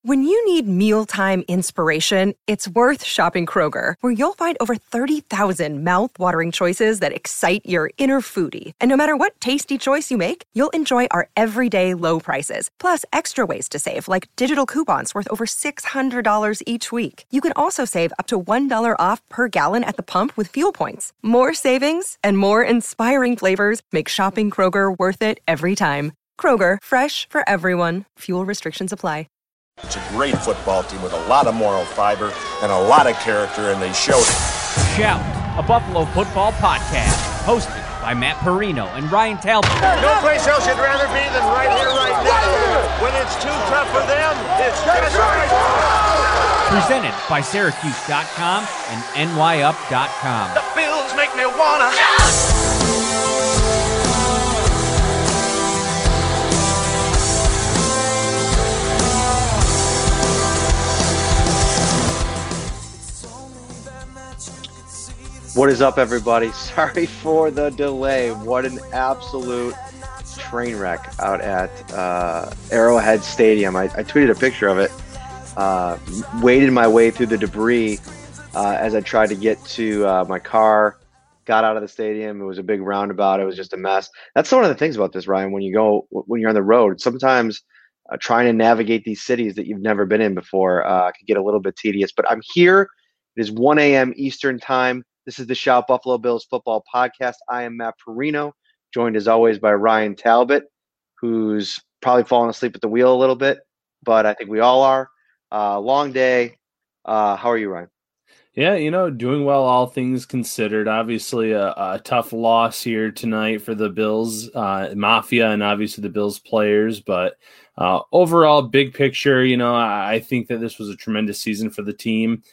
When you need mealtime inspiration, it's worth shopping Kroger, where you'll find over 30,000 mouth-watering choices that excite your inner foodie. And no matter what tasty choice you make, you'll enjoy our everyday low prices, plus extra ways to save, like digital coupons worth over $600 each week. You can also save up to $1 off per gallon at the pump with fuel points. More savings and more inspiring flavors make shopping Kroger worth it every time. Kroger, fresh for everyone. Fuel restrictions apply. It's a great football team with a lot of moral fiber and a lot of character, and they showed it. Shout, a Buffalo football podcast, hosted by Matt Perino and Ryan Talbot. No place else you'd rather be than right here, right now. When it's too tough for them, it's just right. Presented by Syracuse.com and NYUp.com. The Bills make me wanna shout. What is up, everybody? Sorry for the delay. What an absolute train wreck out at Arrowhead Stadium. I tweeted a picture of it. Waded my way through the debris as I tried to get to my car. Got out of the stadium. It was a big roundabout. It was just a mess. That's one of the things about this, Ryan. When you're on the road, sometimes trying to navigate these cities that you've never been in before can get a little bit tedious. But I'm here. It is 1 a.m. Eastern time. This is the Shout Buffalo Bills Football Podcast. I am Matt Perino, joined as always by Ryan Talbot, who's probably fallen asleep at the wheel a little bit, but I think we all are. Long day. How are you, Ryan? Yeah, doing well, all things considered. Obviously, a tough loss here tonight for the Bills Mafia and obviously the Bills players. But overall, big picture, I think that this was a tremendous season for the team.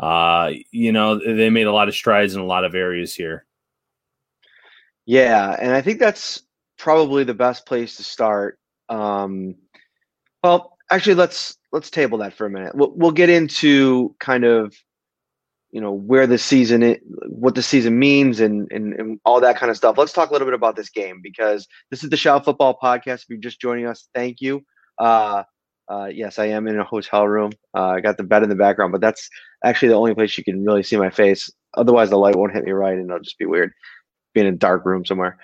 They made a lot of strides in a lot of areas here. Yeah, and I think that's probably the best place to start. Well, actually, let's table that for a minute. We'll get into kind of, where the season is, what the season means, and all that kind of stuff. Let's talk a little bit about this game, because this is the Shout Football Podcast. If you're just joining us, thank you. Yes, I am in a hotel room. I got the bed in the background, but that's actually the only place you can really see my face. Otherwise, the light won't hit me right, and it'll just be weird being in a dark room somewhere.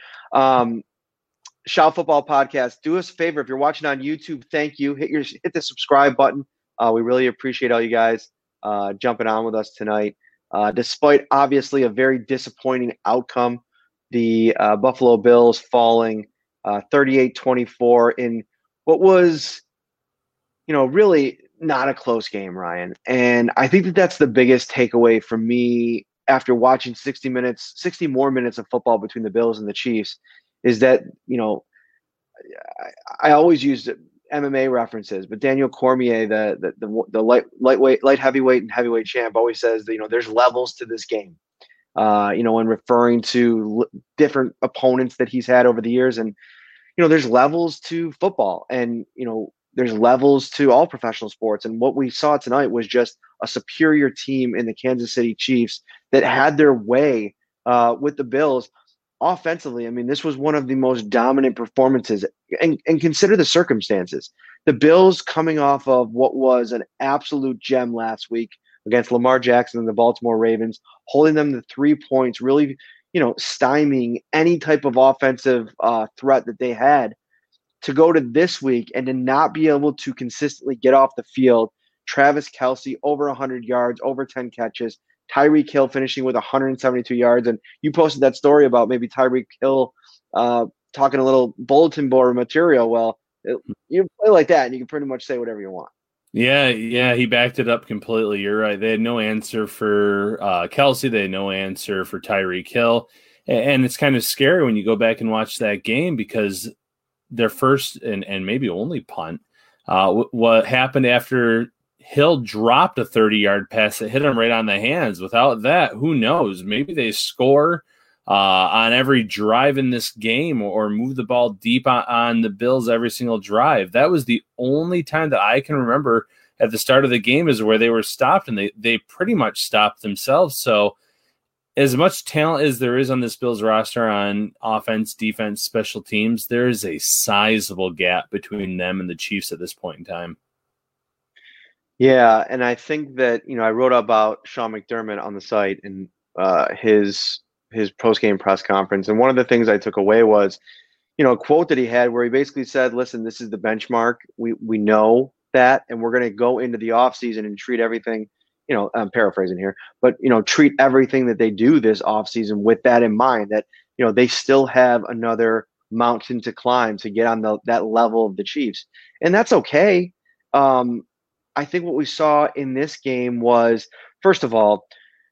Shout Football Podcast. Do us a favor, if you're watching on YouTube, thank you. Hit the subscribe button. We really appreciate all you guys jumping on with us tonight. Despite obviously a very disappointing outcome, the Buffalo Bills falling 38-24 in what was really not a close game, Ryan. And I think that that's the biggest takeaway for me after watching 60 more minutes of football between the Bills and the Chiefs, is that, I always use MMA references, but Daniel Cormier, the light heavyweight and heavyweight champ, always says that, there's levels to this game, when referring to different opponents that he's had over the years. And, there's levels to football, and, there's levels to all professional sports. And what we saw tonight was just a superior team in the Kansas City Chiefs that had their way with the Bills offensively. I mean, this was one of the most dominant performances, and consider the circumstances. The Bills coming off of what was an absolute gem last week against Lamar Jackson and the Baltimore Ravens, holding them to 3 points, really, stymieing any type of offensive threat that they had, to go to this week and to not be able to consistently get off the field. Travis Kelce over 100 yards, over 10 catches. Tyreek Hill finishing with 172 yards. And you posted that story about maybe Tyreek Hill talking a little bulletin board material. Well, you play like that and you can pretty much say whatever you want. Yeah, he backed it up completely. You're right. They had no answer for Kelce. They had no answer for Tyreek Hill. And it's kind of scary when you go back and watch that game, because their first and maybe only punt, what happened after Hill dropped a 30-yard pass that hit him right on the hands. Without that, who knows? Maybe they score on every drive in this game, or move the ball deep on the Bills every single drive. That was the only time that I can remember at the start of the game is where they were stopped, and they pretty much stopped themselves. So as much talent as there is on this Bills roster on offense, defense, special teams, there is a sizable gap between them and the Chiefs at this point in time. Yeah, and I think that, I wrote about Sean McDermott on the site and his post game press conference, and one of the things I took away was, a quote that he had where he basically said, "Listen, this is the benchmark. We know that, and we're going to go into the offseason and treat everything." I'm paraphrasing here, but treat everything that they do this offseason with that in mind. That they still have another mountain to climb to get on that level of the Chiefs, and that's okay. I think what we saw in this game was, first of all,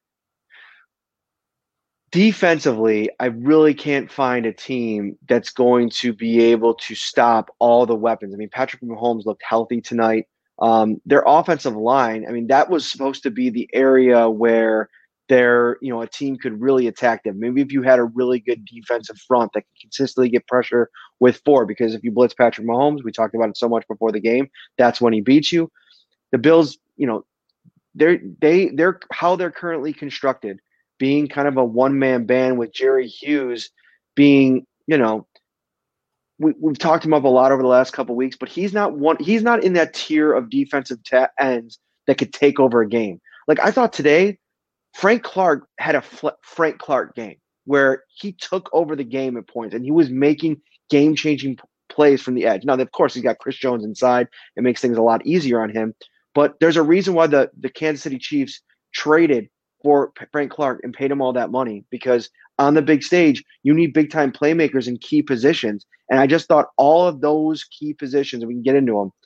defensively, I really can't find a team that's going to be able to stop all the weapons. I mean, Patrick Mahomes looked healthy tonight. Their offensive line, I mean, that was supposed to be the area where a team could really attack them. Maybe if you had a really good defensive front that could consistently get pressure with four, because if you blitz Patrick Mahomes, we talked about it so much before the game, that's when he beats you. The Bills, they're how they're currently constructed, being kind of a one-man band with Jerry Hughes being, we've talked him up a lot over the last couple of weeks, but he's not in that tier of defensive ends that could take over a game. Like I thought today, Frank Clark had a Frank Clark game where he took over the game at points and he was making game-changing plays from the edge. Now, of course, he's got Chris Jones inside. It makes things a lot easier on him. But there's a reason why the Kansas City Chiefs traded for Frank Clark and paid him all that money, because on the big stage, you need big-time playmakers in key positions. And I just thought all of those key positions, and we can get into them,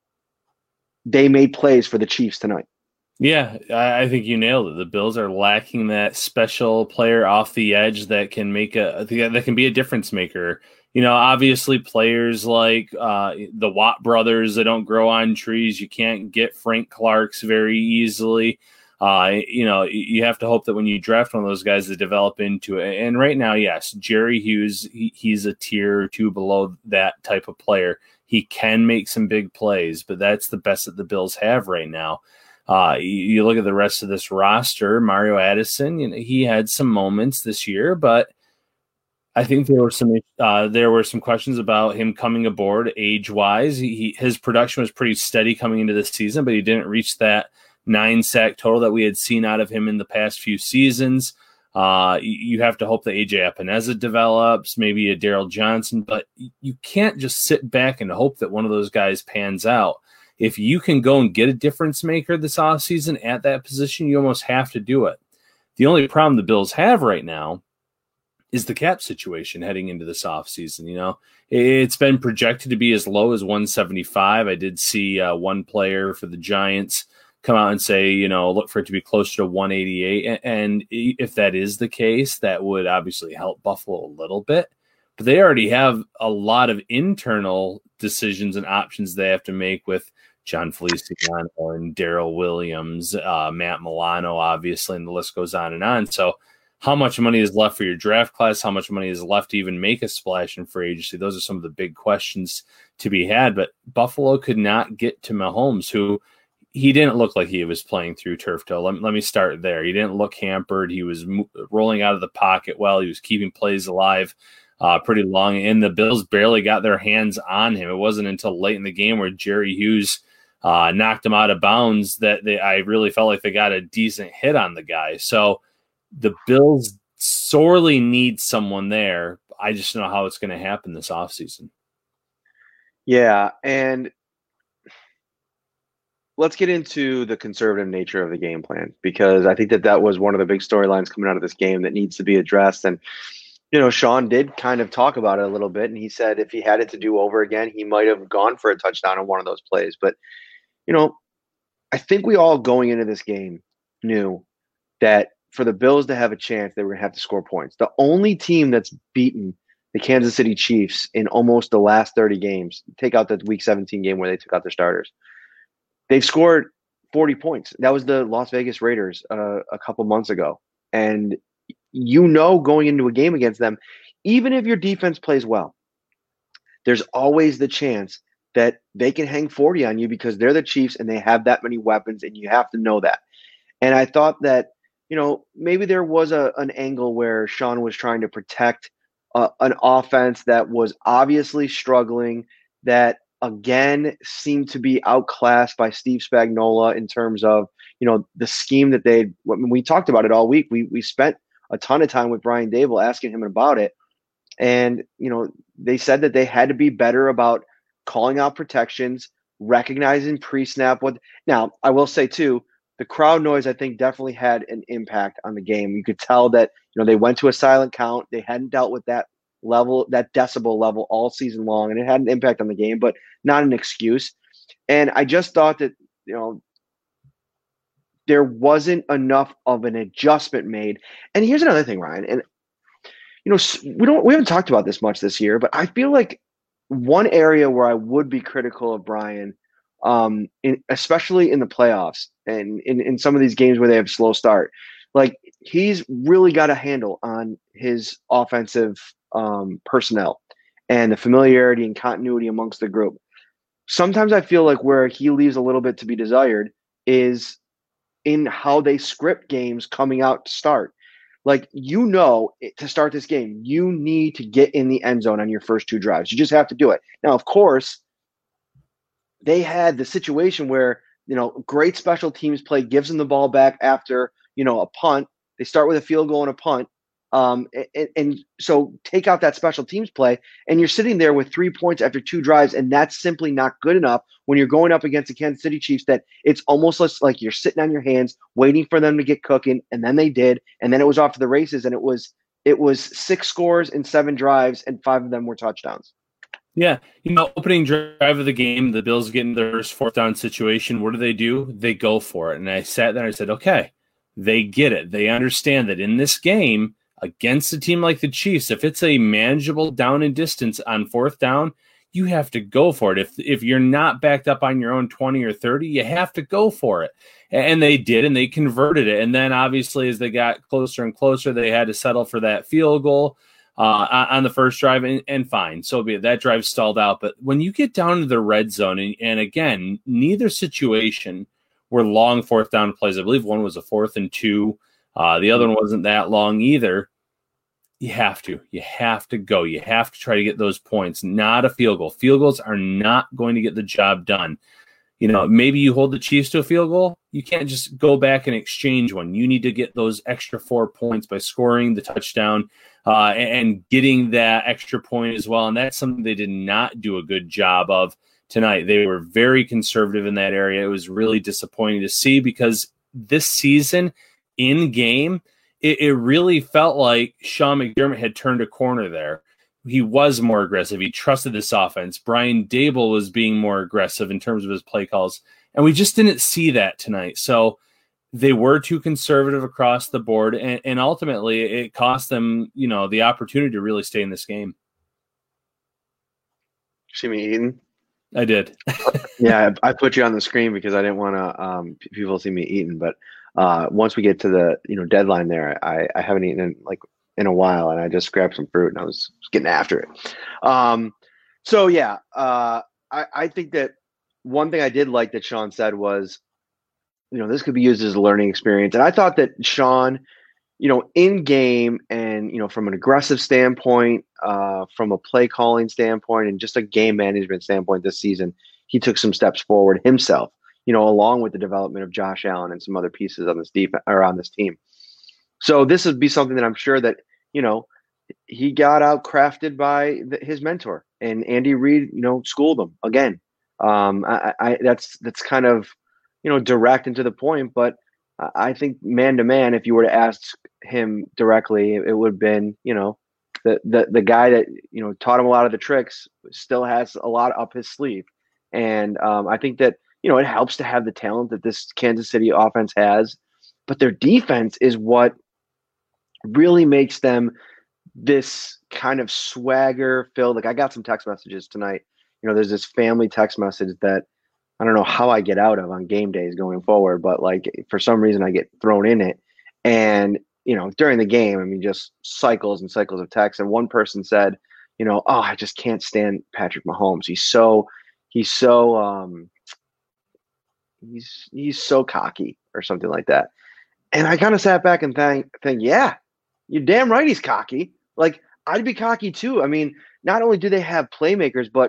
they made plays for the Chiefs tonight. Yeah, I think you nailed it. The Bills are lacking that special player off the edge that can that can be a difference maker. Obviously players like the Watt brothers, that don't grow on trees. You can't get Frank Clarks very easily. You have to hope that when you draft one of those guys, they develop into it. And right now, yes, Jerry Hughes, he's a tier or two below that type of player. He can make some big plays, but that's the best that the Bills have right now. You look at the rest of this roster, Mario Addison, he had some moments this year, but I think there were some questions about him coming aboard age-wise. His production was pretty steady coming into this season, but he didn't reach that 9-sack total that we had seen out of him in the past few seasons. You have to hope that AJ Epineza develops, maybe a Daryl Johnson, but you can't just sit back and hope that one of those guys pans out. If you can go and get a difference maker this offseason at that position, you almost have to do it. The only problem the Bills have right now is the cap situation heading into this offseason. It's been projected to be as low as 175. I did see one player for the Giants come out and say, look for it to be closer to 188. And if that is the case, that would obviously help Buffalo a little bit. But they already have a lot of internal decisions and options they have to make with John Feliciano and Darrell Williams, Matt Milano, obviously, and the list goes on and on. So how much money is left for your draft class? How much money is left to even make a splash in free agency? Those are some of the big questions to be had. But Buffalo could not get to Mahomes, who he didn't look like he was playing through turf toe. Let me start there. He didn't look hampered. He was rolling out of the pocket well. He was keeping plays alive pretty long, and the Bills barely got their hands on him. It wasn't until late in the game where Jerry Hughes knocked him out of bounds that I really felt like they got a decent hit on the guy. So the Bills sorely need someone there. I just don't know how it's going to happen this offseason. Yeah, and let's get into the conservative nature of the game plan, because I think that was one of the big storylines coming out of this game that needs to be addressed. And, Sean did kind of talk about it a little bit, and he said if he had it to do over again, he might have gone for a touchdown on one of those plays. But, I think we all going into this game knew that for the Bills to have a chance, they were going to have to score points. The only team that's beaten the Kansas City Chiefs in almost the last 30 games, take out the Week 17 game where they took out their starters, they've scored 40 points. That was the Las Vegas Raiders a couple months ago. And going into a game against them, even if your defense plays well, there's always the chance that they can hang 40 on you because they're the Chiefs and they have that many weapons, and you have to know that. And I thought that, maybe there was an angle where Sean was trying to protect an offense that was obviously struggling, that again seemed to be outclassed by Steve Spagnuolo in terms of, the scheme that when we talked about it all week. We spent a ton of time with Brian Dable asking him about it. And, they said that they had to be better about calling out protections, recognizing pre-snap. Now, I will say too, the crowd noise, I think, definitely had an impact on the game. You could tell that, they went to a silent count. They hadn't dealt with that level, that decibel level all season long, and it had an impact on the game, but not an excuse. And I just thought that, there wasn't enough of an adjustment made. And here's another thing, Ryan, and we haven't talked about this much this year, but I feel like one area where I would be critical of Brian, especially in the playoffs and in some of these games where they have slow start, like he's really got a handle on his offensive personnel and the familiarity and continuity amongst the group. Sometimes I feel like where he leaves a little bit to be desired is in how they script games coming out to start. Like, to start this game, you need to get in the end zone on your first 2 drives. You just have to do it. Now, of course, they had the situation where, great special teams play gives them the ball back after, a punt. They start with a field goal and a punt. And so take out that special teams play, and you're sitting there with 3 points after 2 drives, and that's simply not good enough when you're going up against the Kansas City Chiefs, that it's almost like you're sitting on your hands waiting for them to get cooking, and then they did, and then it was off to the races, and it was 6 scores in 7 drives, and 5 of them were touchdowns. Yeah, opening drive of the game, the Bills get in their first 4th down situation. What do? They go for it. And I sat there and I said, okay, they get it. They understand that in this game, against a team like the Chiefs, if it's a manageable down and distance on 4th down, you have to go for it. If you're not backed up on your own 20 or 30, you have to go for it. And they did, and they converted it. And then obviously as they got closer and closer, they had to settle for that field goal on the first drive, and fine. So be it. That drive stalled out. But when you get down to the red zone, and again, neither situation were long 4th down plays. I believe one was a 4th and 2. The other one wasn't that long either. You have to go. You have to try to get those points, not a field goal. Field goals are not going to get the job done. Maybe you hold the Chiefs to a field goal. You can't just go back and exchange one. You need to get those extra 4 points by scoring the touchdown and getting that extra point as well. And that's something they did not do a good job of tonight. They were very conservative in that area. It was really disappointing to see, because this season in game, it really felt like Sean McDermott had turned a corner there. He was more aggressive. He trusted this offense. Brian Dable was being more aggressive in terms of his play calls, and we just didn't see that tonight. So they were too conservative across the board, and ultimately it cost them, the opportunity to really stay in this game. See me eating? I did. Yeah, I put you on the screen because I didn't want to people see me eating, but once we get to the deadline there, I haven't eaten in a while, and I just grabbed some fruit and I was getting after it. So yeah, I think that one thing I did like that Sean said was, this could be used as a learning experience, and I thought that Sean, in game and from an aggressive standpoint, from a play calling standpoint, and just a game management standpoint this season, he took some steps forward himself. Along with the development of Josh Allen and some other pieces on this defense or on this team. So this would be something that I'm sure that, he got out crafted by his mentor, and Andy Reid, schooled him again. That's kind of, direct and to the point, but I think man to man, if you were to ask him directly, it would have been, the guy that, taught him a lot of the tricks still has a lot up his sleeve. And I think that, it helps to have the talent that this Kansas City offense has, but their defense is what really makes them this kind of swagger filled. Like, I got some text messages tonight. There's this family text message that I don't know how I get out of on game days going forward, but for some reason I get thrown in it. And, during the game, just cycles and cycles of text. And one person said, oh, I just can't stand Patrick Mahomes. He's so cocky or something like that. And I kind of sat back and think, yeah, you're damn right he's cocky. Like, I'd be cocky too. Not only do they have playmakers, but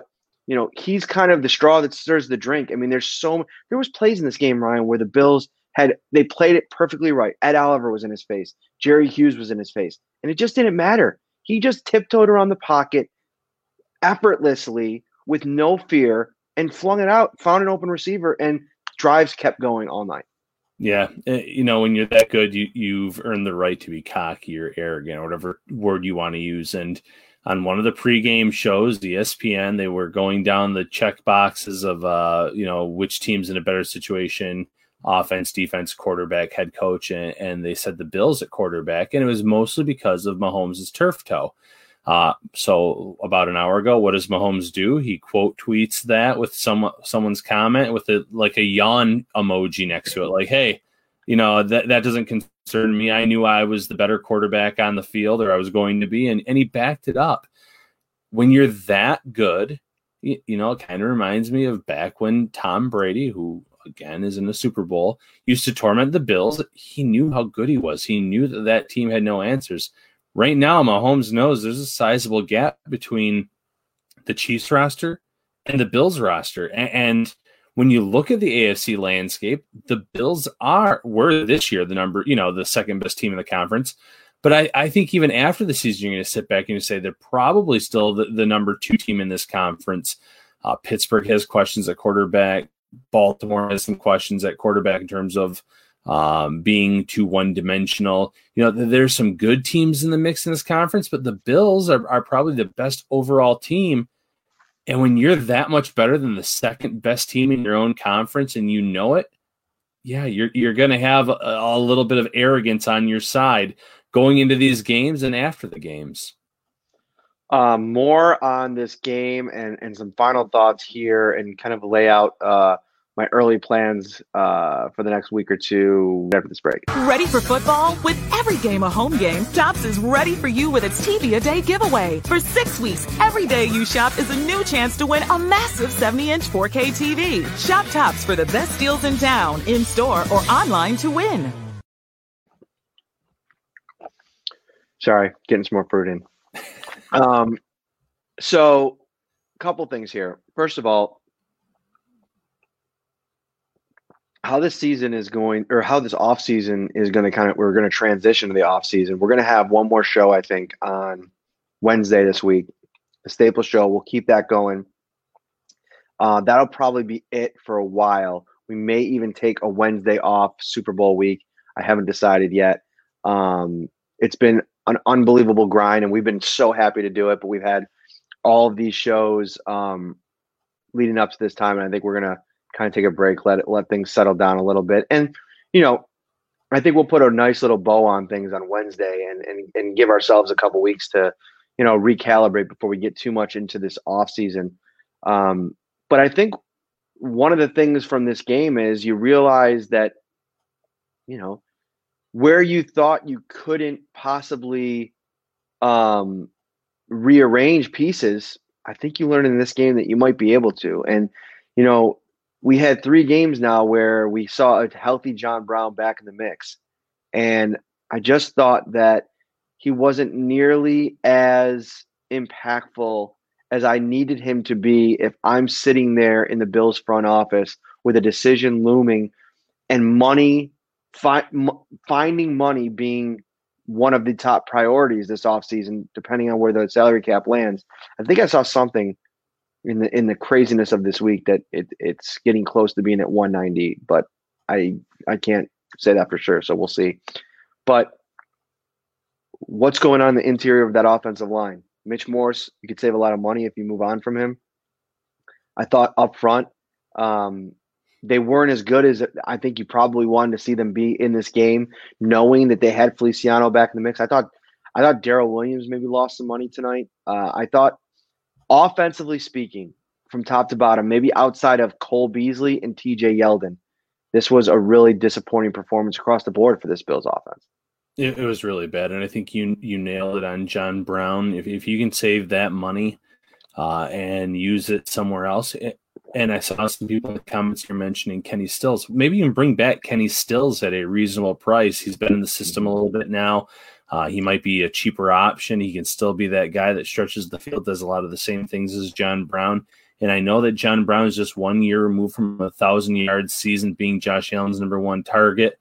he's kind of the straw that stirs the drink. I mean, there was plays in this game, Ryan, where the Bills they played it perfectly right. Ed Oliver was in his face. Jerry Hughes was in his face. And it just didn't matter. He just tiptoed around the pocket effortlessly with no fear and flung it out, found an open receiver, and drives kept going all night. Yeah. When you're that good, you've earned the right to be cocky or arrogant or whatever word you want to use. And on one of the pregame shows, the ESPN, they were going down the check boxes of, which team's in a better situation, offense, defense, quarterback, head coach, and they said the Bills at quarterback, and it was mostly because of Mahomes' turf toe. So about an hour ago, what does Mahomes do? He quote tweets that with someone's comment with a yawn emoji next to it, like, hey, that doesn't concern me. I knew I was the better quarterback on the field, or I was going to be, and he backed it up. When you're that good, it kind of reminds me of back when Tom Brady, who again is in the Super Bowl, used to torment the Bills. He knew how good he was. He knew that team had no answers. Right now, Mahomes knows there's a sizable gap between the Chiefs roster and the Bills roster. And when you look at the AFC landscape, the Bills were this year the second best team in the conference. But I think even after the season, you're going to sit back and you say they're probably still the number 2 team in this conference. Pittsburgh has questions at quarterback. Baltimore has some questions at quarterback in terms of being too one-dimensional. There's some good teams in the mix in this conference, but the Bills are probably the best overall team. And when you're that much better than the second best team in your own conference and it, yeah, you're going to have a little bit of arrogance on your side going into these games and after the games. More on this game and some final thoughts here and kind of lay out my early plans for the next week or two after this break. Ready for football? With every game a home game, Topps is ready for you with its TV a Day giveaway. For 6 weeks, every day you shop is a new chance to win a massive 70-inch 4K TV. Shop Topps for the best deals in town, in-store, or online to win. Sorry, getting some more fruit in. So a couple things here. First of all, how this season is going, or how this off season is going to we're going to transition to the off season. We're going to have one more show, I think, on Wednesday this week, the Staples show. We'll keep that going. That'll probably be it for a while. We may even take a Wednesday off Super Bowl week. I haven't decided yet. It's been an unbelievable grind, and we've been so happy to do it, but we've had all of these shows leading up to this time, and I think we're going to kind of take a break, let things settle down a little bit. And, I think we'll put a nice little bow on things on Wednesday and give ourselves a couple weeks to, recalibrate before we get too much into this off season. But I think one of the things from this game is you realize that, where you thought you couldn't possibly rearrange pieces, I think you learned in this game that you might be able to. And, we had 3 games now where we saw a healthy John Brown back in the mix. And I just thought that he wasn't nearly as impactful as I needed him to be if I'm sitting there in the Bills front office with a decision looming and money, finding money being one of the top priorities this offseason, depending on where the salary cap lands. I think I saw something in the craziness of this week that it's getting close to being at 190, but I can't say that for sure. So we'll see. But what's going on in the interior of that offensive line? Mitch Morse, you could save a lot of money if you move on from him. I thought up front, they weren't as good as I think you probably wanted to see them be in this game, knowing that they had Feliciano back in the mix. I thought Darrell Williams maybe lost some money tonight. I thought, offensively speaking, from top to bottom, maybe outside of Cole Beasley and TJ Yeldon, this was a really disappointing performance across the board for this Bills offense. It was really bad, and I think you nailed it on John Brown. If you can save that money and use it somewhere else, and I saw some people in the comments here mentioning Kenny Stills. Maybe you can bring back Kenny Stills at a reasonable price. He's been in the system a little bit now. He might be a cheaper option. He can still be that guy that stretches the field, does a lot of the same things as John Brown. And I know that John Brown is just 1 year removed from a 1,000-yard season being Josh Allen's number one target.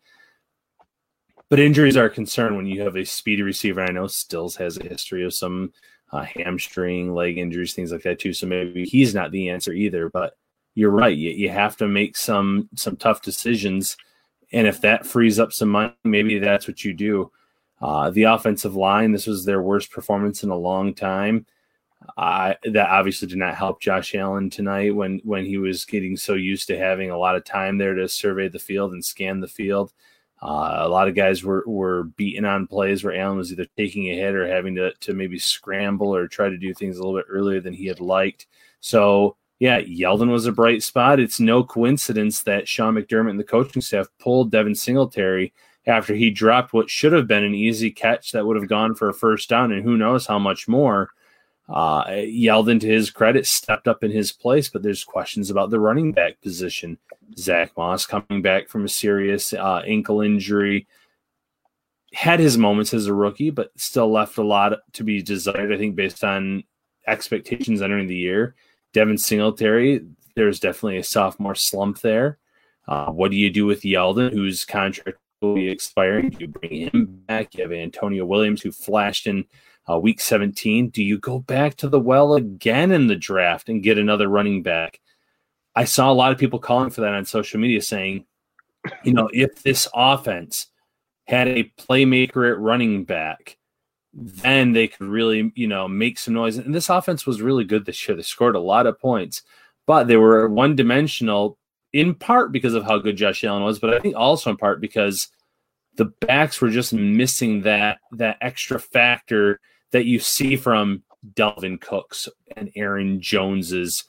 But injuries are a concern when you have a speedy receiver. I know Stills has a history of some hamstring, leg injuries, things like that too. So maybe he's not the answer either. But you're right. You have to make some tough decisions. And if that frees up some money, maybe that's what you do. The offensive line, this was their worst performance in a long time. That obviously did not help Josh Allen tonight when he was getting so used to having a lot of time there to survey the field and scan the field. A lot of guys were beaten on plays where Allen was either taking a hit or having to maybe scramble or try to do things a little bit earlier than he had liked. So, yeah, Yeldon was a bright spot. It's no coincidence that Sean McDermott and the coaching staff pulled Devin Singletary after he dropped what should have been an easy catch that would have gone for a first down, and who knows how much more. Yeldon, to his credit, stepped up in his place, but there's questions about the running back position. Zach Moss coming back from a serious ankle injury. Had his moments as a rookie, but still left a lot to be desired, I think, based on expectations entering the year. Devin Singletary, there's definitely a sophomore slump there. What do you do with Yeldon, whose contract will be expiring? Do you bring him back? You have Antonio Williams, who flashed in week 17. Do you go back to the well again in the draft and get another running back? I saw a lot of people calling for that on social media saying, if this offense had a playmaker at running back, then they could really, make some noise. And this offense was really good this year. They scored a lot of points, but they were one-dimensional in part because of how good Josh Allen was, but I think also in part because the backs were just missing that extra factor that you see from Dalvin Cooks and Aaron Joneses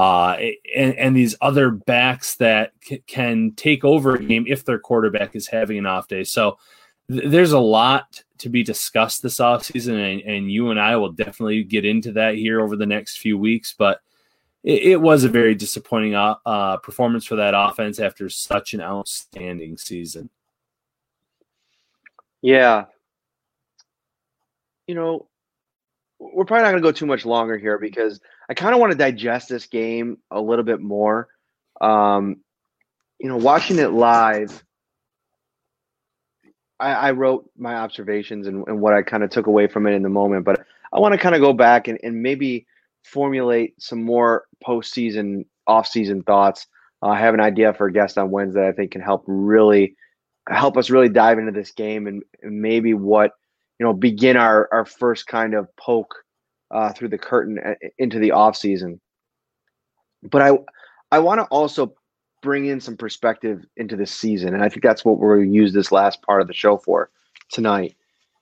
and these other backs that can take over a game if their quarterback is having an off day. So there's a lot to be discussed this offseason, and you and I will definitely get into that here over the next few weeks. But it was a very disappointing performance for that offense after such an outstanding season. Yeah. We're probably not going to go too much longer here because I kind of want to digest this game a little bit more. Watching it live, I wrote my observations and what I kind of took away from it in the moment, but I want to kind of go back and maybe formulate some more postseason, off-season thoughts. I have an idea for a guest on Wednesday I think can help us really dive into this game and maybe begin our first kind of poke through the curtain into the offseason. But I want to also bring in some perspective into this season, and I think that's what we're going to use this last part of the show for tonight.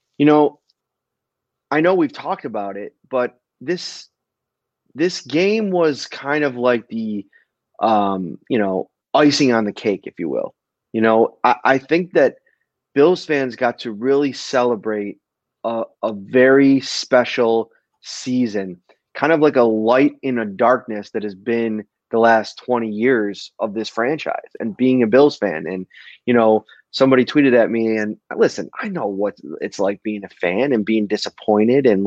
I know we've talked about it, but this game was kind of like the icing on the cake, if you will. I think that Bills fans got to really celebrate a very special season, kind of like a light in a darkness that has been the last 20 years of this franchise and being a Bills fan. And, somebody tweeted at me, and listen, I know what it's like being a fan and being disappointed and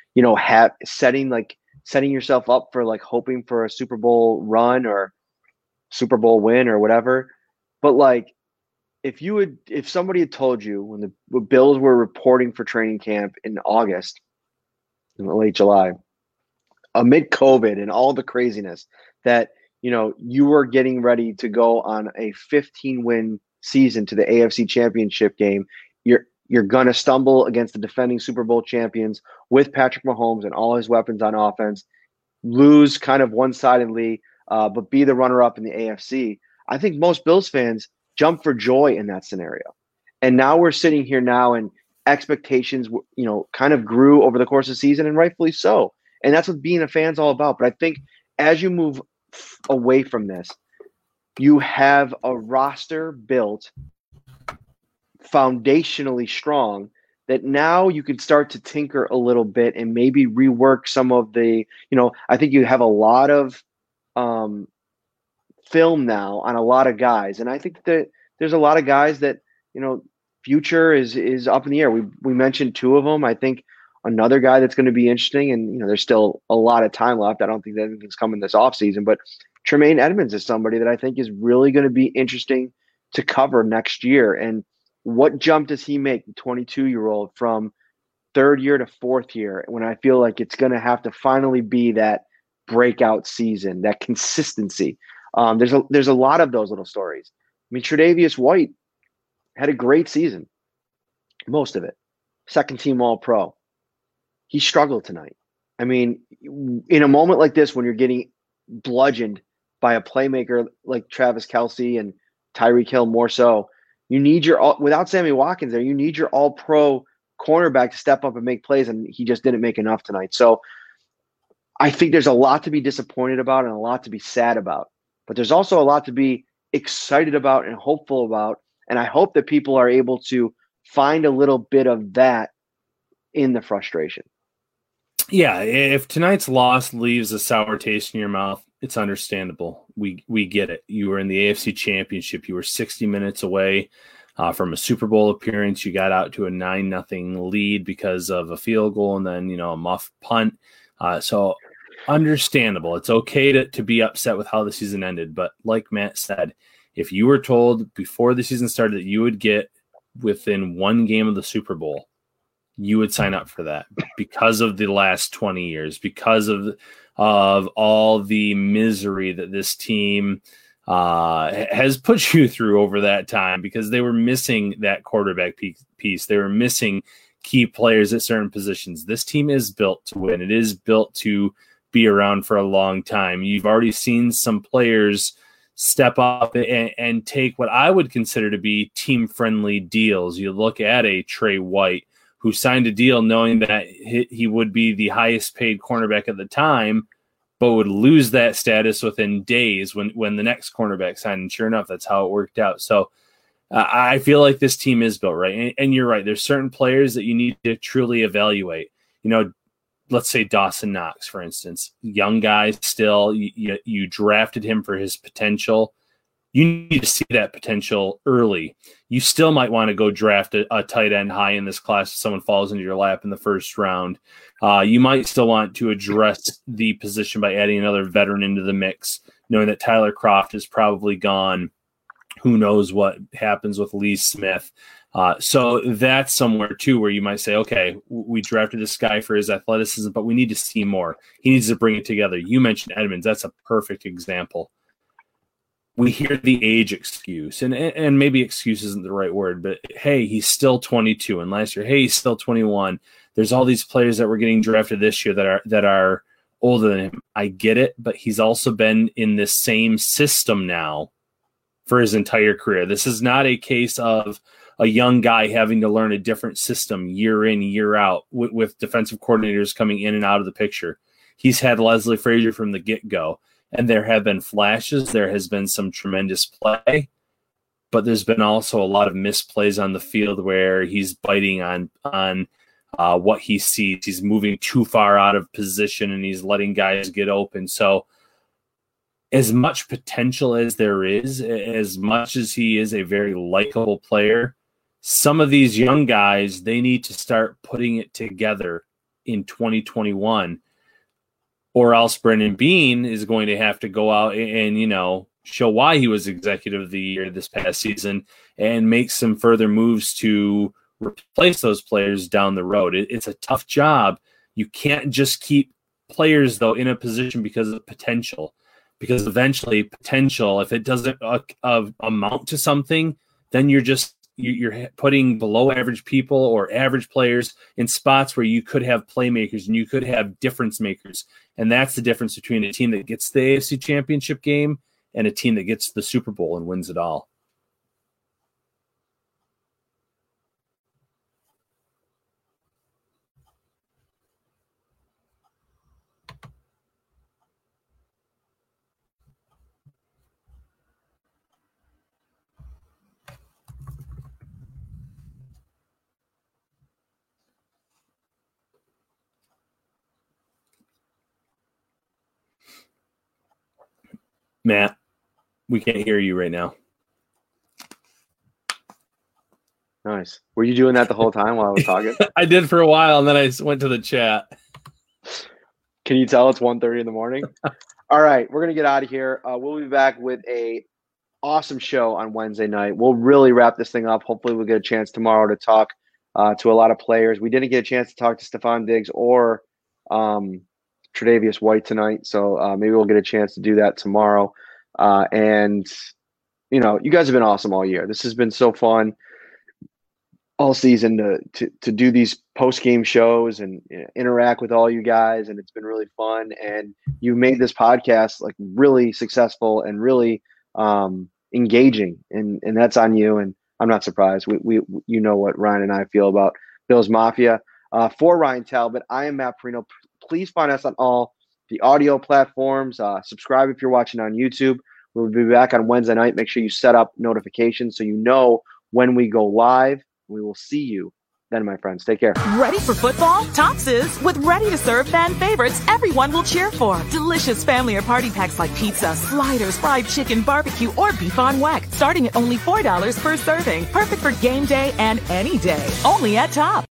setting yourself up for hoping for a Super Bowl run or Super Bowl win or whatever. But if somebody had told you when the Bills were reporting for training camp in August, in late July, amid COVID and all the craziness, that you were getting ready to go on a 15-win season to the AFC Championship game, you're gonna stumble against the defending Super Bowl champions with Patrick Mahomes and all his weapons on offense, lose kind of one-sidedly, but be the runner-up in the AFC. I think most Bills fans jump for joy in that scenario. And now we're sitting here now, and expectations, kind of grew over the course of the season, and rightfully so. And that's what being a fan's all about. But I think as you move away from this, you have a roster built foundationally strong that now you can start to tinker a little bit and maybe rework some of the, I think you have a lot of film now on a lot of guys. And I think that there's a lot of guys that, future is up in the air. We mentioned two of them. I think Another guy that's going to be interesting, and there's still a lot of time left. I don't think that anything's coming this offseason, but Tremaine Edmonds is somebody that I think is really going to be interesting to cover next year. And what jump does he make, the 22-year-old, from third year to fourth year, when I feel like it's going to have to finally be that breakout season, that consistency? There's a lot of those little stories. I mean, Tre'Davious White had a great season, most of it. Second team All-Pro. He struggled tonight. I mean, in a moment like this, when you're getting bludgeoned by a playmaker like Travis Kelce and Tyreek Hill more so, you need without Sammy Watkins there, you need your All-Pro cornerback to step up and make plays, and he just didn't make enough tonight. So I think there's a lot to be disappointed about and a lot to be sad about. But there's also a lot to be excited about and hopeful about, and I hope that people are able to find a little bit of that in the frustration. Yeah, if tonight's loss leaves a sour taste in your mouth, it's understandable. We get it. You were in the AFC Championship. You were 60 minutes away from a Super Bowl appearance. You got out to a 9-0 lead because of a field goal and then, a muff punt. So understandable. It's okay to be upset with how the season ended. But like Matt said, if you were told before the season started that you would get within one game of the Super Bowl, you would sign up for that because of the last 20 years, because of all the misery that this team has put you through over that time, because they were missing that quarterback piece. They were missing key players at certain positions. This team is built to win. It is built to be around for a long time. You've already seen some players step up and take what I would consider to be team-friendly deals. You look at a Trey White, who signed a deal knowing that he would be the highest paid cornerback at the time, but would lose that status within days when the next cornerback signed. And sure enough, that's how it worked out. So I feel like this team is built right. And you're right. There's certain players that you need to truly evaluate. Let's say Dawson Knox, for instance, young guy still, you drafted him for his potential. You need to see that potential early. You still might want to go draft a tight end high in this class if someone falls into your lap in the first round. You might still want to address the position by adding another veteran into the mix, knowing that Tyler Kroft is probably gone. Who knows what happens with Lee Smith. So that's somewhere, too, where you might say, okay, we drafted this guy for his athleticism, but we need to see more. He needs to bring it together. You mentioned Edmonds. That's a perfect example. We hear the age excuse, and maybe excuse isn't the right word, but hey, he's still 22. And last year, hey, he's still 21. There's all these players that were getting drafted this year that are older than him. I get it, but he's also been in this same system now for his entire career. This is not a case of a young guy having to learn a different system year in, year out with defensive coordinators coming in and out of the picture. He's had Leslie Frazier from the get-go. And there have been flashes. There has been some tremendous play, but there's been also a lot of misplays on the field where he's biting on what he sees. He's moving too far out of position and he's letting guys get open. So as much potential as there is, as much as he is a very likable player, some of these young guys, they need to start putting it together in 2021. Or else Brendan Beane is going to have to go out and, show why he was executive of the year this past season and make some further moves to replace those players down the road. It's a tough job. You can't just keep players, though, in a position because of potential. Because eventually potential, if it doesn't amount to something, then you're putting below average people or average players in spots where you could have playmakers and you could have difference makers. And that's the difference between a team that gets the AFC Championship game and a team that gets the Super Bowl and wins it all. Matt, we can't hear you right now. Nice. Were you doing that the whole time while I was talking? I did for a while, and then I went to the chat. Can you tell it's 1:30 in the morning? All right, we're going to get out of here. We'll be back with a awesome show on Wednesday night. We'll really wrap this thing up. Hopefully we'll get a chance tomorrow to talk to a lot of players. We didn't get a chance to talk to Stephon Diggs or Tre'Davious White tonight, so maybe we'll get a chance to do that tomorrow. And, you know, you guys have been awesome all year. This has been so fun all season to do these post-game shows and interact with all you guys, and it's been really fun. And you've made this podcast like really successful and really engaging, and that's on you. And I'm not surprised. We you know what Ryan and I feel about Bills Mafia. For Ryan Talbot, I am Matt Parrino. Please find us on all the audio platforms. Subscribe if you're watching on YouTube. We'll be back on Wednesday night. Make sure you set up notifications so you know when we go live. We will see you then, my friends. Take care. Ready for football? Tops is with ready-to-serve fan favorites everyone will cheer for. Delicious family or party packs like pizza, sliders, fried chicken, barbecue, or beef on whack, starting at only $4 per serving. Perfect for game day and any day. Only at Tops.